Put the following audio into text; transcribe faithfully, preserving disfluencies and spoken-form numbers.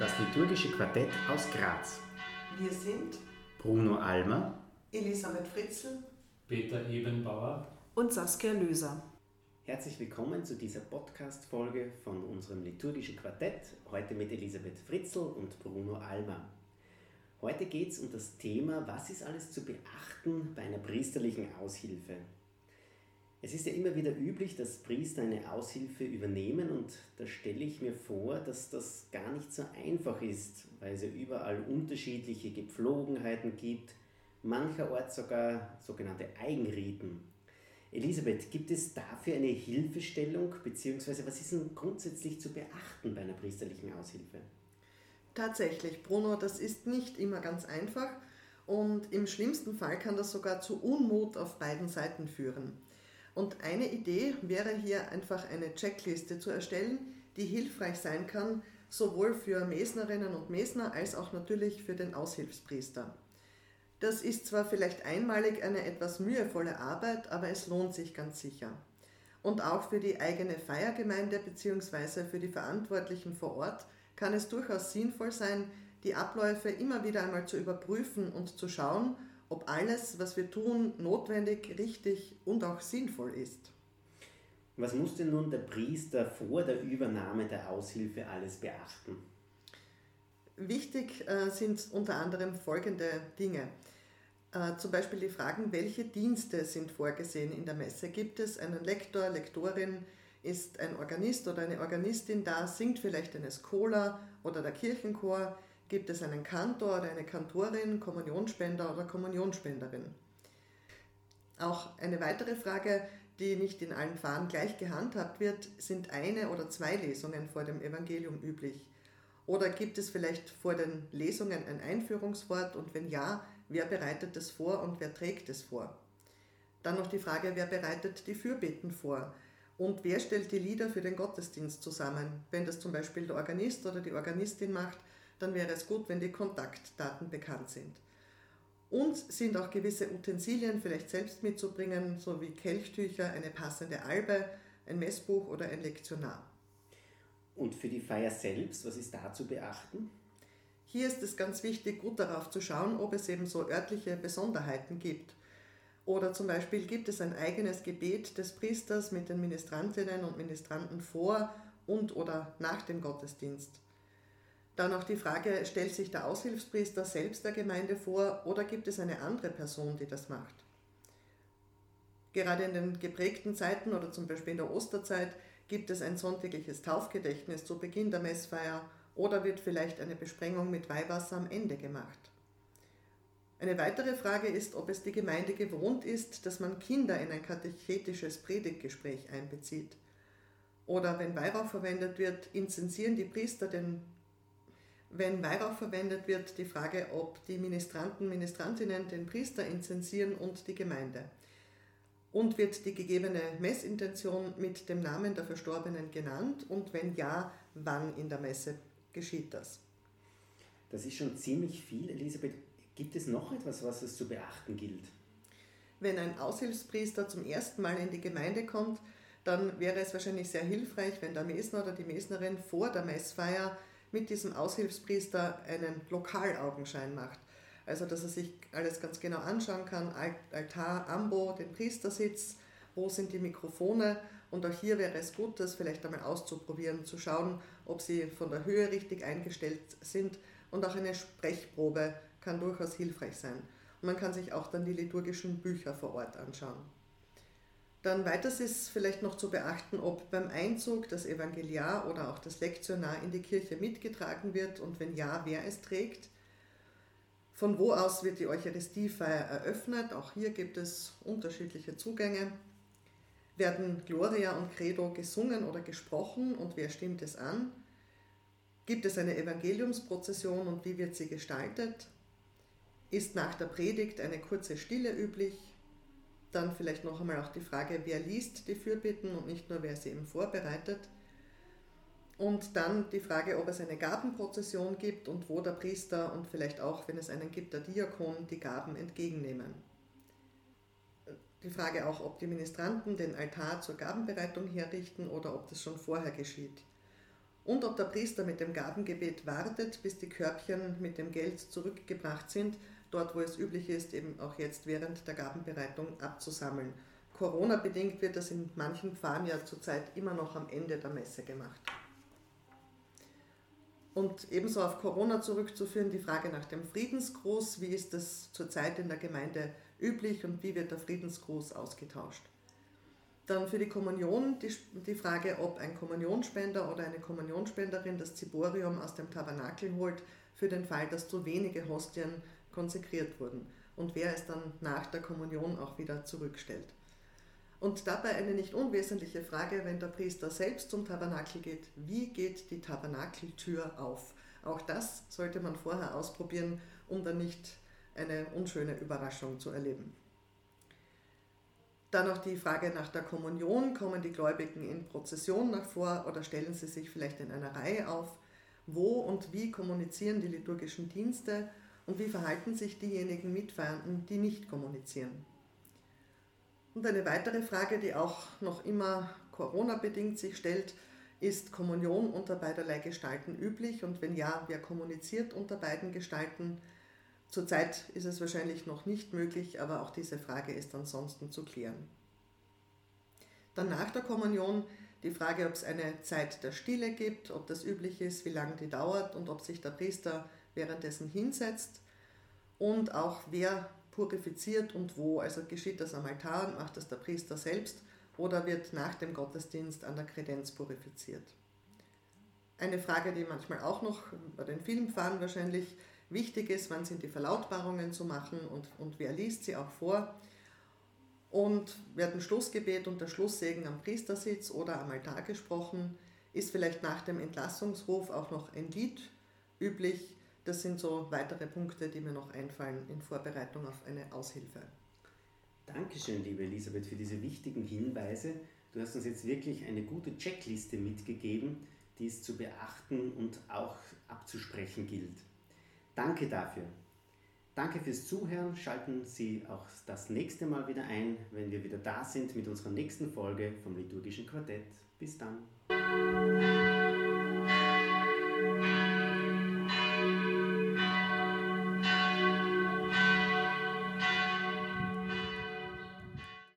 Das liturgische Quartett aus Graz. Wir sind Bruno Almer, Elisabeth Fritzl, Peter Ebenbauer und Saskia Löser. Herzlich willkommen zu dieser Podcast-Folge von unserem liturgischen Quartett, heute mit Elisabeth Fritzl und Bruno Almer. Heute geht es um das Thema, was ist alles zu beachten bei einer priesterlichen Aushilfe. Es ist ja immer wieder üblich, dass Priester eine Aushilfe übernehmen, und da stelle ich mir vor, dass das gar nicht so einfach ist, weil es ja überall unterschiedliche Gepflogenheiten gibt, mancherorts sogar sogenannte Eigenriten. Elisabeth, gibt es dafür eine Hilfestellung, beziehungsweise was ist denn grundsätzlich zu beachten bei einer priesterlichen Aushilfe? Tatsächlich, Bruno, das ist nicht immer ganz einfach und im schlimmsten Fall kann das sogar zu Unmut auf beiden Seiten führen. Und eine Idee wäre hier einfach eine Checkliste zu erstellen, die hilfreich sein kann, sowohl für Mesnerinnen und Mesner als auch natürlich für den Aushilfspriester. Das ist zwar vielleicht einmalig eine etwas mühevolle Arbeit, aber es lohnt sich ganz sicher. Und auch für die eigene Feiergemeinde bzw. für die Verantwortlichen vor Ort kann es durchaus sinnvoll sein, die Abläufe immer wieder einmal zu überprüfen und zu schauen, ob alles, was wir tun, notwendig, richtig und auch sinnvoll ist. Was muss denn nun der Priester vor der Übernahme der Aushilfe alles beachten? Wichtig äh, sind unter anderem folgende Dinge. Äh, zum Beispiel die Fragen, welche Dienste sind vorgesehen in der Messe? Gibt es einen Lektor, Lektorin? Ist ein Organist oder eine Organistin da? Singt vielleicht eine Schola oder der Kirchenchor? Gibt es einen Kantor oder eine Kantorin, Kommunionspender oder Kommunionsspenderin? Auch eine weitere Frage, die nicht in allen Pfarren gleich gehandhabt wird, sind eine oder zwei Lesungen vor dem Evangelium üblich? Oder gibt es vielleicht vor den Lesungen ein Einführungswort, und wenn ja, wer bereitet es vor und wer trägt es vor? Dann noch die Frage, wer bereitet die Fürbitten vor? Und wer stellt die Lieder für den Gottesdienst zusammen? Wenn das zum Beispiel der Organist oder die Organistin macht, dann wäre es gut, wenn die Kontaktdaten bekannt sind. Und sind auch gewisse Utensilien vielleicht selbst mitzubringen, so wie Kelchtücher, eine passende Albe, ein Messbuch oder ein Lektionar. Und für die Feier selbst, was ist da zu beachten? Hier ist es ganz wichtig, gut darauf zu schauen, ob es eben so örtliche Besonderheiten gibt. Oder zum Beispiel gibt es ein eigenes Gebet des Priesters mit den Ministrantinnen und Ministranten vor und oder nach dem Gottesdienst. Dann auch die Frage, stellt sich der Aushilfspriester selbst der Gemeinde vor oder gibt es eine andere Person, die das macht? Gerade in den geprägten Zeiten oder zum Beispiel in der Osterzeit gibt es ein sonntägliches Taufgedächtnis zu Beginn der Messfeier oder wird vielleicht eine Besprengung mit Weihwasser am Ende gemacht. Eine weitere Frage ist, ob es die Gemeinde gewohnt ist, dass man Kinder in ein katechetisches Predigtgespräch einbezieht. Oder wenn Weihrauch verwendet wird, inzensieren die Priester den Wenn Weihrauch verwendet wird, die Frage, ob die Ministranten, Ministrantinnen den Priester inzensieren und die Gemeinde. Und wird die gegebene Messintention mit dem Namen der Verstorbenen genannt? Und wenn ja, wann in der Messe geschieht das? Das ist schon ziemlich viel, Elisabeth. Gibt es noch etwas, was es zu beachten gilt? Wenn ein Aushilfspriester zum ersten Mal in die Gemeinde kommt, dann wäre es wahrscheinlich sehr hilfreich, wenn der Mesner oder die Mesnerin vor der Messfeier mit diesem Aushilfspriester einen Lokalaugenschein macht. Also, dass er sich alles ganz genau anschauen kann, Altar, Ambo, den Priestersitz, wo sind die Mikrofone, und auch hier wäre es gut, das vielleicht einmal auszuprobieren, zu schauen, ob sie von der Höhe richtig eingestellt sind, und auch eine Sprechprobe kann durchaus hilfreich sein. Und man kann sich auch dann die liturgischen Bücher vor Ort anschauen. Dann weiters ist vielleicht noch zu beachten, ob beim Einzug das Evangeliar oder auch das Lektionar in die Kirche mitgetragen wird und wenn ja, wer es trägt. Von wo aus wird die Eucharistiefeier eröffnet? Auch hier gibt es unterschiedliche Zugänge. Werden Gloria und Credo gesungen oder gesprochen und wer stimmt es an? Gibt es eine Evangeliumsprozession und wie wird sie gestaltet? Ist nach der Predigt eine kurze Stille üblich? Dann vielleicht noch einmal auch die Frage, wer liest die Fürbitten und nicht nur, wer sie eben vorbereitet. Und dann die Frage, ob es eine Gabenprozession gibt und wo der Priester und vielleicht auch, wenn es einen gibt, der Diakon, die Gaben entgegennehmen. Die Frage auch, ob die Ministranten den Altar zur Gabenbereitung herrichten oder ob das schon vorher geschieht. und ob der Priester mit dem Gabengebet wartet, bis die Körbchen mit dem Geld zurückgebracht sind, dort wo es üblich ist, eben auch jetzt während der Gabenbereitung abzusammeln. Corona-bedingt wird das in manchen Pfarren ja zurzeit immer noch am Ende der Messe gemacht. Und ebenso auf Corona zurückzuführen die Frage nach dem Friedensgruß. Wie ist das zurzeit in der Gemeinde üblich und wie wird der Friedensgruß ausgetauscht? Dann für die Kommunion die, die Frage, ob ein Kommunionspender oder eine Kommunionsspenderin das Ziborium aus dem Tabernakel holt, für den Fall, dass zu wenige Hostien konsekriert wurden und wer es dann nach der Kommunion auch wieder zurückstellt. Und dabei eine nicht unwesentliche Frage, wenn der Priester selbst zum Tabernakel geht, wie geht die Tabernakeltür auf? Auch das sollte man vorher ausprobieren, um dann nicht eine unschöne Überraschung zu erleben. Dann noch die Frage nach der Kommunion. Kommen die Gläubigen in Prozession nach vor oder stellen sie sich vielleicht in einer Reihe auf? Wo und wie kommunizieren die liturgischen Dienste und wie verhalten sich diejenigen Mitfeiernden, die nicht kommunizieren? Und eine weitere Frage, die auch noch immer Corona-bedingt sich stellt, ist Kommunion unter beiderlei Gestalten üblich und wenn ja, wer kommuniziert unter beiden Gestalten? Zurzeit ist es wahrscheinlich noch nicht möglich, aber auch diese Frage ist ansonsten zu klären. Dann nach der Kommunion die Frage, ob es eine Zeit der Stille gibt, ob das üblich ist, wie lange die dauert und ob sich der Priester währenddessen hinsetzt und auch wer purifiziert und wo. Also geschieht das am Altar und macht das der Priester selbst oder wird nach dem Gottesdienst an der Kredenz purifiziert. Eine Frage, die manchmal auch noch bei den vielen Pfarren wahrscheinlich wichtig ist, wann sind die Verlautbarungen zu machen und, und wer liest sie auch vor. Und werden Schlussgebet und der Schlusssegen am Priestersitz oder am Altar gesprochen, ist vielleicht nach dem Entlassungsruf auch noch ein Lied üblich. Das sind so weitere Punkte, die mir noch einfallen in Vorbereitung auf eine Aushilfe. Dankeschön, liebe Elisabeth, für diese wichtigen Hinweise. Du hast uns jetzt wirklich eine gute Checkliste mitgegeben, die es zu beachten und auch abzusprechen gilt. Danke dafür. Danke fürs Zuhören. Schalten Sie auch das nächste Mal wieder ein, wenn wir wieder da sind mit unserer nächsten Folge vom Liturgischen Quartett. Bis dann.